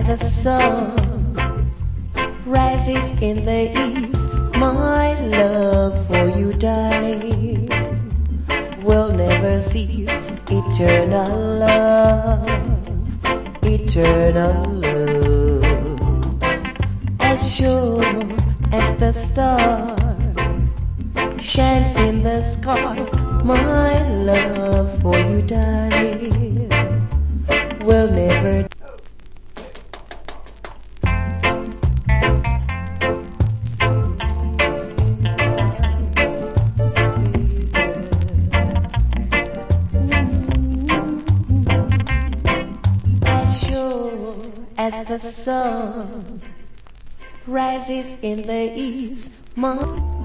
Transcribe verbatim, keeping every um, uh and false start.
the sun rises in the east, my love for you, darling, will never cease. Eternal love, eternal love, as sure as the star shines in the sky. My love for you, darling, will never. As sure as the sun rises in the east, my